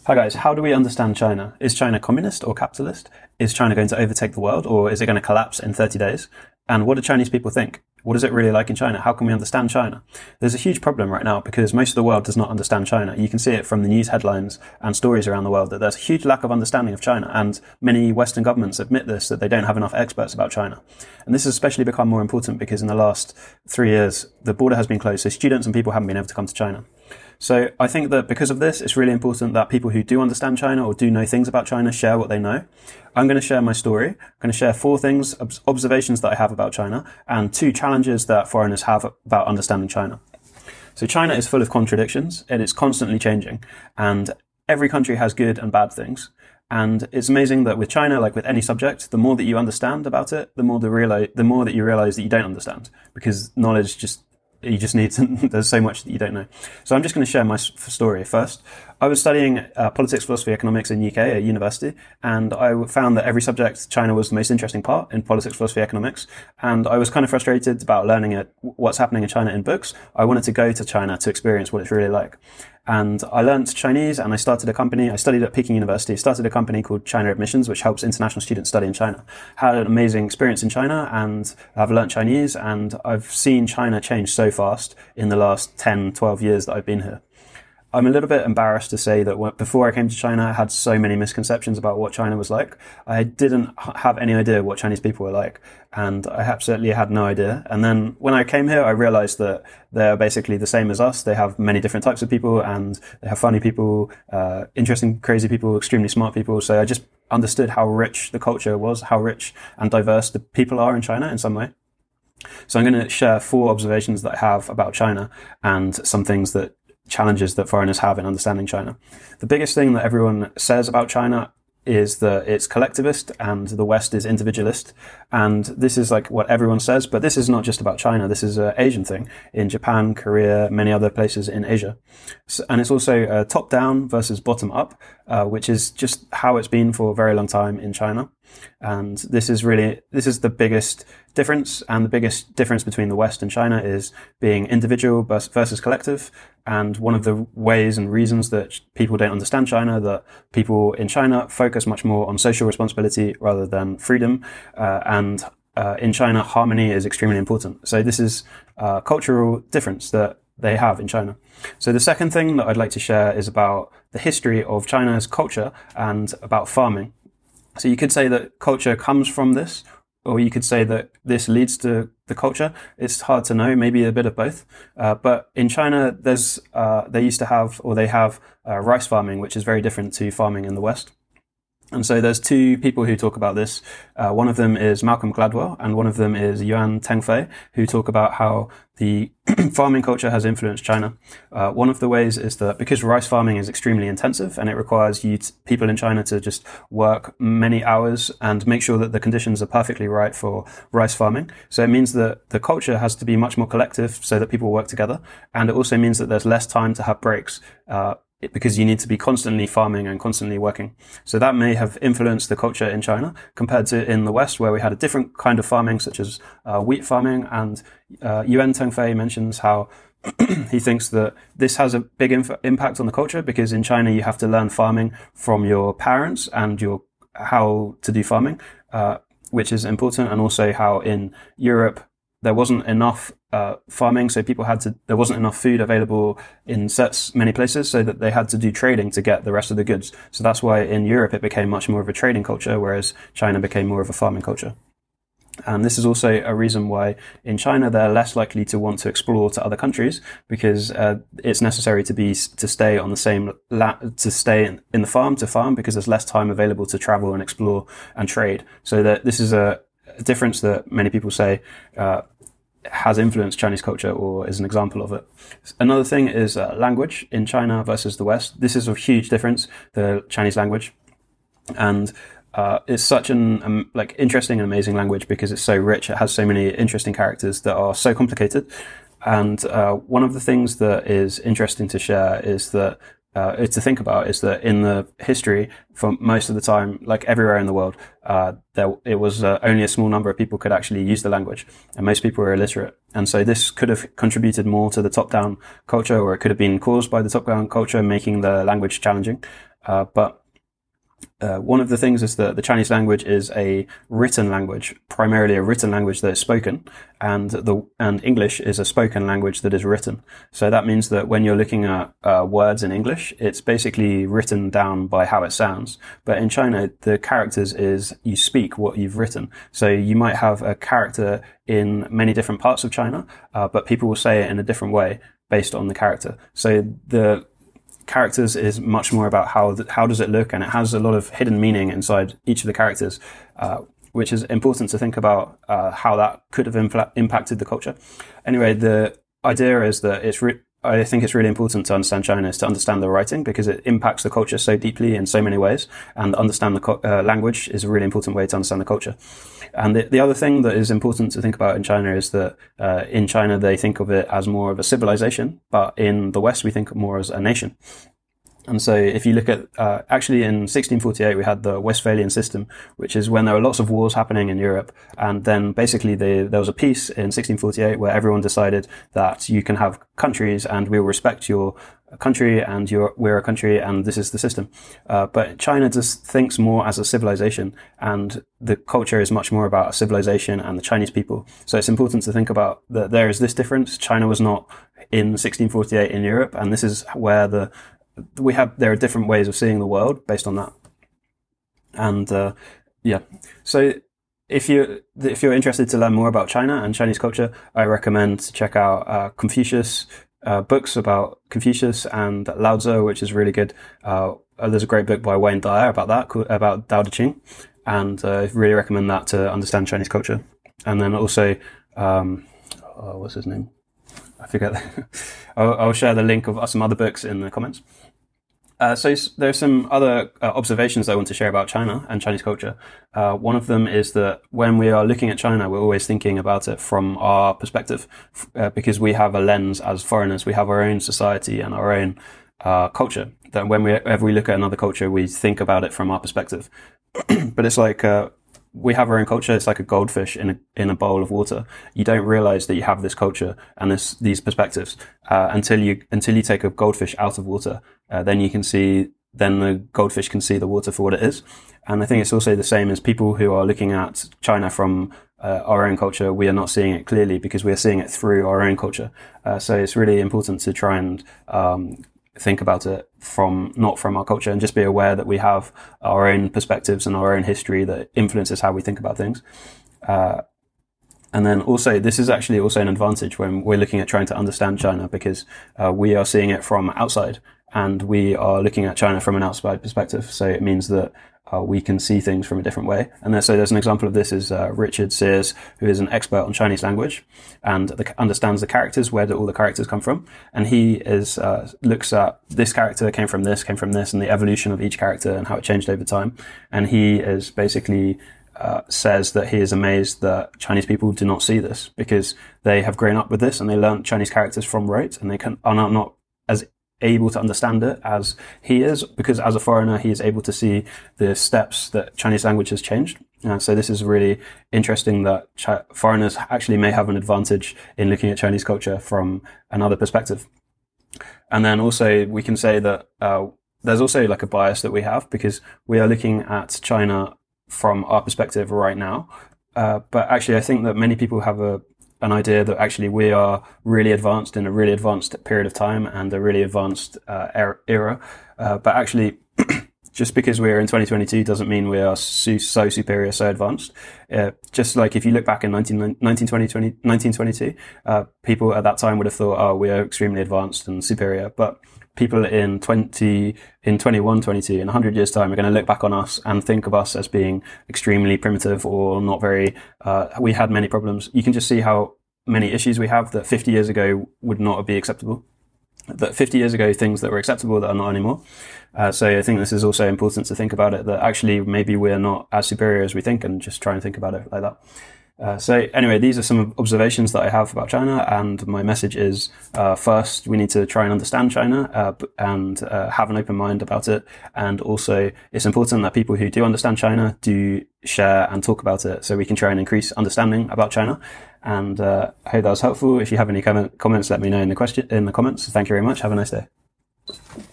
Hi guys, how do we understand China? Is China communist or capitalist? Is China going to overtake the world, or is it going to collapse in 30 days? And what do Chinese people think? What is it really like in China? How can we understand China? There's a huge problem right now because most of the world does not understand China. You can see it from the news headlines and stories around the world that there's a huge lack of understanding of China, and many Western governments admit this, that they don't have enough experts about China. And this has especially become more important because in the last 3 years, the border has been closed, so students and people haven't been able to come to China. So I think that because of this, it's really important that people who do understand China or do know things about China share what they know. I'm going to share my story. I'm going to share 4 things, observations that I have about China, and 2 challenges that foreigners have about understanding China. So China is full of contradictions, and it's constantly changing, and every country has good and bad things. And it's amazing that with China, like with any subject, the more that you understand about it, the more that you realize that you don't understand, because knowledge you just need to, there's so much that you don't know. So I'm just going to share my story first. I was studying politics, philosophy, economics in UK at university, and I found that every subject, China was the most interesting part in politics, philosophy, economics. And I was kind of frustrated about learning what's happening in China in books. I wanted to go to China to experience what it's really like. And I learned Chinese, and I started a company. I studied at Peking University, started a company called China Admissions, which helps international students study in China. Had an amazing experience in China, and I've learned Chinese, and I've seen China change so fast in the last 10, 12 years that I've been here. I'm a little bit embarrassed to say that before I came to China, I had so many misconceptions about what China was like. I didn't have any idea what Chinese people were like, and I absolutely had no idea. And then when I came here, I realized that they're basically the same as us. They have many different types of people, and they have funny people, interesting, crazy people, extremely smart people. So I just understood how rich the culture was, how rich and diverse the people are in China in some way. So I'm going to share 4 observations that I have about China and some challenges that foreigners have in understanding China. The biggest thing that everyone says about China is that it's collectivist and the West is individualist. And this is like what everyone says, but this is not just about China. This is an Asian thing in Japan, Korea, many other places in Asia. And it's also top down versus bottom up, which is just how it's been for a very long time in China. And this is the biggest difference, and the biggest difference between the West and China is being individual versus collective. And one of the ways and reasons that people don't understand China, that people in China focus much more on social responsibility rather than freedom. And in China, harmony is extremely important. So this is a cultural difference that they have in China. So the second thing that I'd like to share is about the history of China's culture and about farming. So you could say that culture comes from this, or you could say that this leads to the culture. It's hard to know, maybe a bit of both. But in China, they have rice farming, which is very different to farming in the West. And so there's 2 people who talk about this. One of them is Malcolm Gladwell, and one of them is Yuan Tengfei, who talk about how the farming culture has influenced China. One of the ways is that because rice farming is extremely intensive and it requires people in China to just work many hours and make sure that the conditions are perfectly right for rice farming. So it means that the culture has to be much more collective so that people work together. And it also means that there's less time to have breaks, because you need to be constantly farming and constantly working. So that may have influenced the culture in China compared to in the West, where we had a different kind of farming, such as wheat farming. And Yuan Tengfei mentions how he thinks that this has a big impact on the culture, because in China you have to learn farming from your parents and how to do farming, which is important. And also how in Europe there wasn't enough farming, so there wasn't enough food available in many places, so that they had to do trading to get the rest of the goods. So that's why in Europe it became much more of a trading culture, whereas China became more of a farming culture. And this is also a reason why in China they're less likely to want to explore to other countries, because it's necessary to stay on the same to stay in the farm to farm, because there's less time available to travel and explore and trade. So that this is a difference that many people say has influenced Chinese culture, or is an example of it. Another thing is language in China versus the West. This is a huge difference, the Chinese language. And it's such an interesting and amazing language because it's so rich. It has so many interesting characters that are so complicated. And one of the things that is interesting to share is that to think about is that in the history, for most of the time, like everywhere in the world, it was only a small number of people could actually use the language, and most people were illiterate. And so this could have contributed more to the top-down culture, or it could have been caused by the top-down culture, making the language challenging. But one of the things is that the Chinese language is a written language, primarily a written language that is spoken, and English is a spoken language that is written. So that means that when you're looking at words in English, it's basically written down by how it sounds. But in China, the characters is you speak what you've written. So you might have a character in many different parts of China, but people will say it in a different way based on the character. So the characters is much more about how does it look, and it has a lot of hidden meaning inside each of the characters, which is important to think about how that could have impacted the culture. Anyway, the idea is that I think it's really important to understand China is to understand the writing, because it impacts the culture so deeply in so many ways, and understand the language is a really important way to understand the culture. And the other thing that is important to think about in China is that in China they think of it as more of a civilization, but in the West we think more as a nation. And so if you look at, actually in 1648, we had the Westphalian system, which is when there were lots of wars happening in Europe. And then basically there was a peace in 1648 where everyone decided that you can have countries and we will respect your country and we're a country and this is the system. But China just thinks more as a civilization, and the culture is much more about a civilization and the Chinese people. So it's important to think about that there is this difference. China was not in 1648 in Europe, and this is where there are different ways of seeing the world based on that. And so if you're interested to learn more about China and Chinese culture, I recommend to check out Confucius, books about Confucius and Lao Tzu, which is really good. There's a great book by Wayne Dyer about that, about Tao Te Ching, and I really recommend that to understand Chinese culture. And then also, what's his name? I forget. I'll share the link of some other books in the comments. So there's some other observations I want to share about China and Chinese culture. One of them is that when we are looking at China, we're always thinking about it from our perspective, because we have a lens as foreigners. We have our own society and our own culture. That whenever we look at another culture, we think about it from our perspective. But it's like we have our own culture. It's like a goldfish in a bowl of water. You don't realize that you have this culture and these perspectives until you take a goldfish out of water. Then the goldfish can see the water for what it is. And I think it's also the same as people who are looking at China from our own culture. We are not seeing it clearly because we are seeing it through our own culture. So it's really important to try and think about it not from our culture, and just be aware that we have our own perspectives and our own history that influences how we think about things. And then also, this is actually also an advantage when we're looking at trying to understand China, because we are seeing it from outside and we are looking at China from an outside perspective. So it means that we can see things from a different way. And so there's an example of this is Richard Sears, who is an expert on Chinese language and understands the characters, where do all the characters come from. And he looks at this character came from this, and the evolution of each character and how it changed over time. And he is basically says that he is amazed that Chinese people do not see this, because they have grown up with this and they learn Chinese characters from rote, and they are not as able to understand it as he is, because as a foreigner he is able to see the steps that Chinese language has changed. So this is really interesting that foreigners actually may have an advantage in looking at Chinese culture from another perspective. And then also we can say that there's also like a bias that we have, because we are looking at China from our perspective right now. But actually I think that many people have an idea that actually we are really advanced in a really advanced period of time and a really advanced era. But actually, just because we're in 2022 doesn't mean we are so superior, so advanced. Just like if you look back in 1922, people at that time would have thought, oh, we are extremely advanced and superior. But people in 21, 22, in 100 years' time are going to look back on us and think of us as being extremely primitive or not very, we had many problems. You can just see how many issues we have that 50 years ago would not be acceptable. That 50 years ago, things that were acceptable that are not anymore. So I think this is also important to think about it, that actually maybe we're not as superior as we think, and just try and think about it like that. So anyway, these are some observations that I have about China, and my message is, first, we need to try and understand China, and have an open mind about it. And also, it's important that people who do understand China do share and talk about it, so we can try and increase understanding about China. And I hope that was helpful. If you have any comments, let me know in the comments. Thank you very much. Have a nice day.